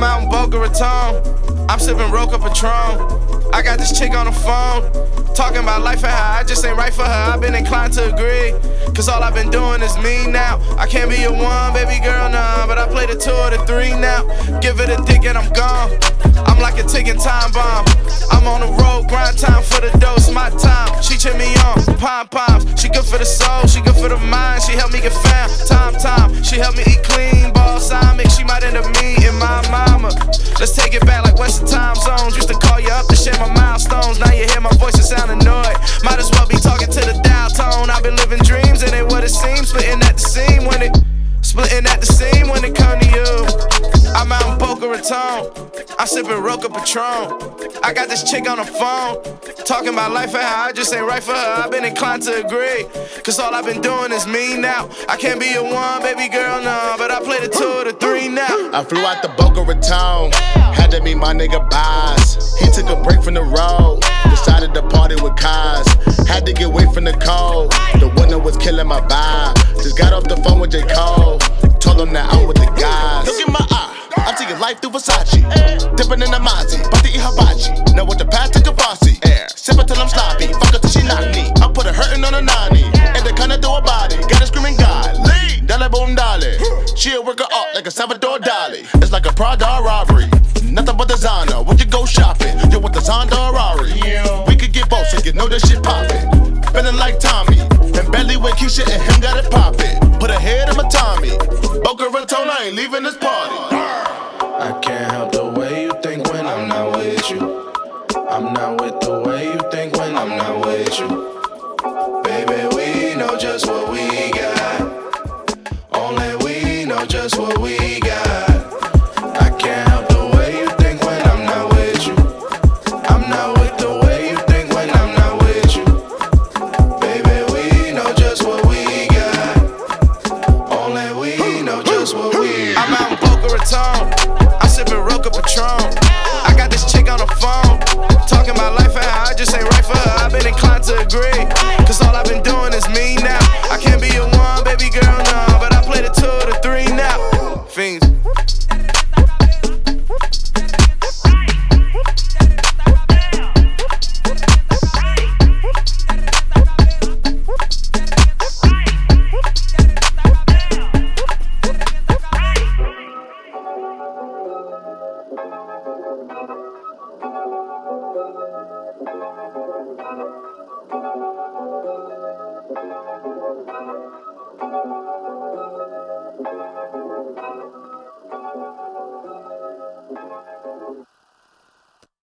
I'm out in Boca Raton. I'm sipping Roca Patron. I got this chick on the phone, talking about life and how I just ain't right for her. I've been inclined to agree, cause all I've been doing is me now. I can't be your one, baby girl, nah, but I play the 2 or the 3 now. Give it a dick and I'm gone. I'm like a ticking time bomb. I'm on the road, grind time for the dose, my time. She cheer me on, pom-poms. She good for the soul, she good for the mind. She help me get found, time. She help me eat clean, balsamic. She might end up me and my mama. Let's take it back like Western time zones. Used to call you up to share my milestones. Now you hear my voice and sound annoyed. Might as well be talking to the dial tone. I've been living dreams, and ain't what it seems. Splitting at the seam when it come to you. I'm out in Boca Raton. I'm sipping Roca Patron. I got this chick on the phone, talking about life and how I just ain't right for her. I've been inclined to agree, cause all I've been doing is me now. I can't be your one, baby girl, no, but I play the 2 or the 3 now. I flew out to Boca Raton, had to meet my nigga Boz. He took a break from the road, decided to party with Kaz. Had to get away from the cold, the winter was killing my vibe. Just got off the phone with J. Cole, told him that I'm with the guys. Look in my eye, I'm taking life through Versace. Dipping in the Mozzie, about to eat hibachi. Now with the path to Kavasi, sipping till I'm sloppy. Fuck her till she knock me. I put her hurting on a 90, and they kinda throw a body. Got her screaming God, lead, dale boom dale. She'll work her up like a Salvador Dali. It's like a Prada robbery, nothing but designer. When you go shopping, you're with the Zonda Rari. We could get both, so you know this shit poppin'. Feeling like Tommy, and Bentley with Keisha and him got it poppin'. Put a head in my Tommy, Boca Raton, I ain't leaving this party. I can't help the way you think when I'm not with you. I'm not with the way you think when I'm not with you. Baby, we know just what we got. Only we know just what we got. I can't help the way you think when I'm not with you. I'm not with the way you think when I'm not with you. Baby, we know just what we got. Only we know just what we got. I'm out in Boca Raton, I'm sipping Roca Patron. I got this chick on the phone, talking about life and how I just ain't right for her. I've been inclined to agree, cause all I've been doing is me now. I can't be your one, baby girl, no, but I play the 2 or the 3 now. Fiends.